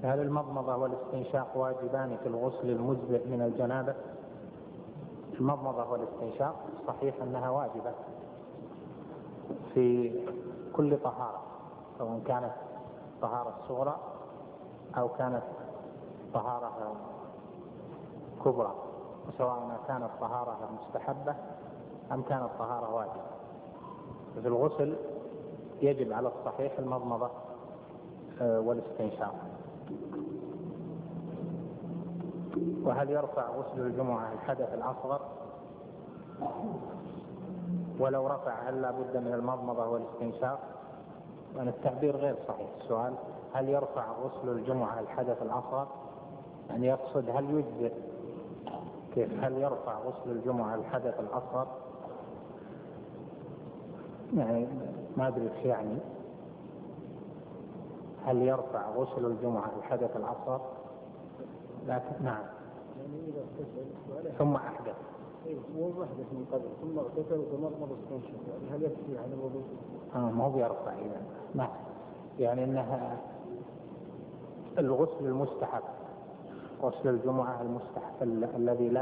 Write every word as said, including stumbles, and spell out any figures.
هل المضمضة والاستنشاق واجبان في الغسل المجزئ من الجنابة؟ المضمضة والاستنشاق صحيح أنها واجبة في كل طهارة، سواء كانت طهارة صغرى أو كانت طهارة كبرى، وسواء كانت طهارة مستحبة أم كانت طهارة واجبة. في الغسل يجب على الصحيح المضمضة والاستنشاق. وهل يرفع غسل الجمعة الحدث الأصغر؟ ولو رفع هل لا بد من المضمضة والاستنشاق؟ يعني التعبير غير صحيح. السؤال هل يرفع غسل الجمعة الحدث الأصغر، يعني يقصد هل يجزئ، كيف هل يرفع غسل الجمعة الحدث الأصغر؟ يعني ما أدري إيش يعني هل يرفع غسل الجمعة الحدث الأصغر، لكن نعم. يعني إذا اغتسل ثم أحدث إيه مو أحدث من قبل ثم اغتسل وتمضمض واستنشق، يعني هل يكفي عن الوضوء؟ آه ما هو بيرفع إذا ما يعني إنها الغسل المستحب، غسل الجمعة المستحب الذي لا